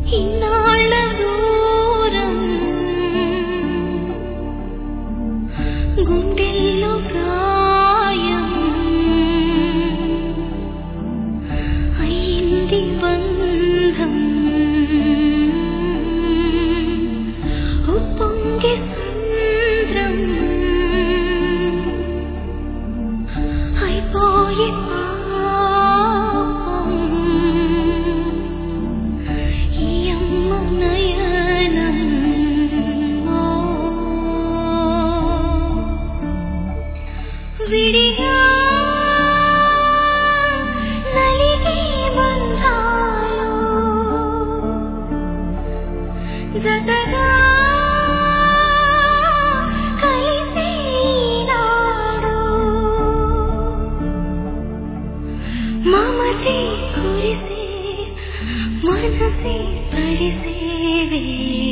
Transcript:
ఇన్నాళ్ళ దూరం గుండెల్లో గాయం అయింది బంధం ఉప్పొంగే సంద్రం అయిపోయే విడిగా నలిగే బంధాలు జతగా కలిసే నాడు మమతే కురిసే మనసే తడిసే